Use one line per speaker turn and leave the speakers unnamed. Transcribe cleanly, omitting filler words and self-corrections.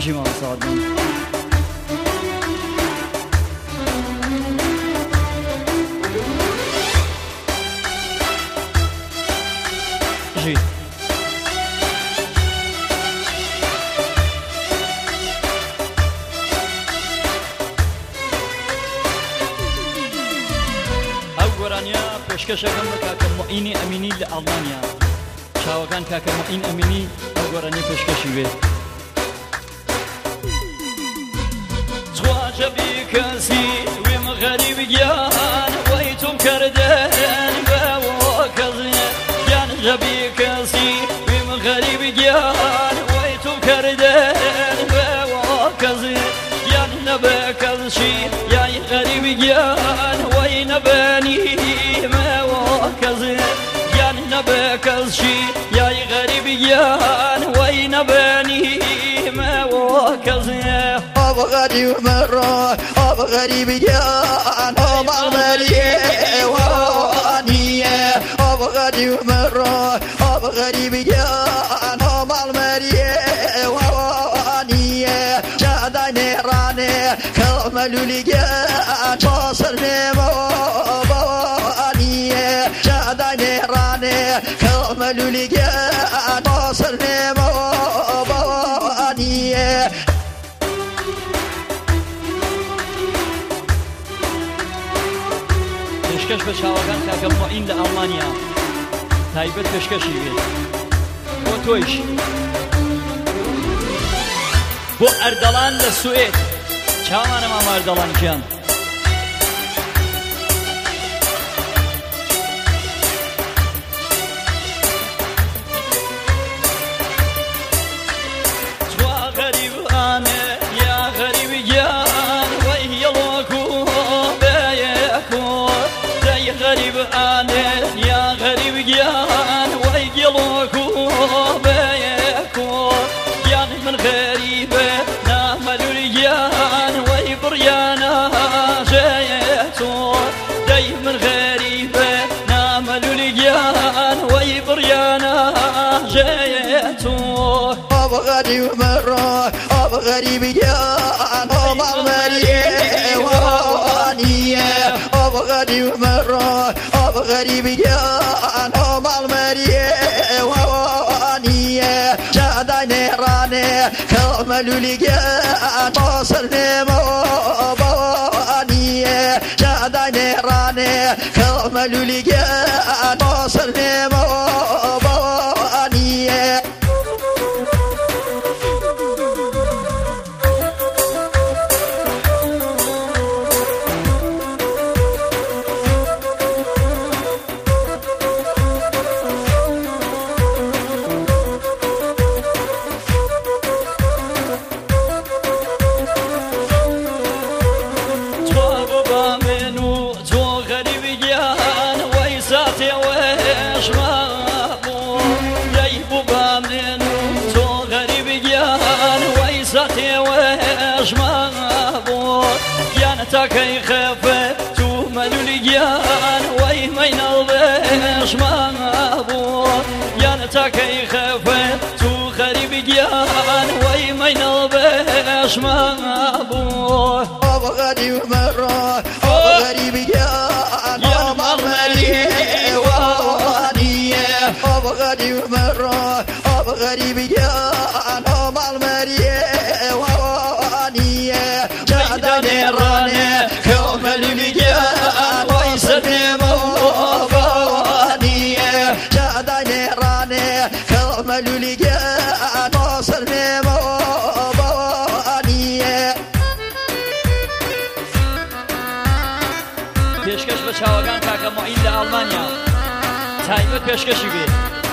پێشکەشی مامۆستا
پێشکەشەکەم بە کاکە موعینی ئەمینی لە ئەڵمانیا چاوەکان کاکە موعین ئەمینی ئەو گۆرانیە پێشکەشی وێ جواجە بی کەسی وێمە غەریبی گیان وەی تۆم کردن بەوە کەزیە گیان ژەبی کەسی وێمە غەریبی گیان وەی تۆم کردن بەوە کەزیە گیان نەبە کەزشی یای غەریبی گیان وەی نەبەنی كزشي يا غريب يان وين بني ما وكزي
ابو غريب مرة ابو غريب يان ابو غريب واني ابو غريب مرة ابو غريب يان ابو غريب واني شادني راني كملوا لي جان توصلني كملوا لي جان توصلني بوانية
پێشکەش بە چاوەکان کاکە موعین لە ئەڵمانیا تایبەت پێشکەشی بێت بۆ تۆیش بۆ ئەردەڵان لە سوئێد چاوانە مام ئەردەڵان گیان غريب أنا يا غريب جان ويقلوكو بيكو جان من غريبة نامل الجان ويبريانا جيتو داي من غريبة نامل الجان ويبريانا جيتو
أبو غريب مرة أبو غريب جان أبو غريب وانية أبو غريب مرة أبو غريب جان أبو غريب وانية شادني راني كملوا لي جان توصلني بوانية شادني راني كملوا لي جان توصلني بوانية
تاكي خفة توملوا لجيان ويمين البش ما أبو يانا تاكي خفة تو غريب جيان ويمين البش ما أبو
أبو غريب مرة أبو غريب جيان أبو غريب وانية أبو غريب مرة أبو غريب جيان أبو غريب وانية شادني راني كملوا لي جان ويسلني بوانية شادني راني كملوا لي جان توصلني بوانية
پێشکەش بە چاوەکان کاکە موعین لە ئەڵمانیا تایبەت پێشکەشی بێت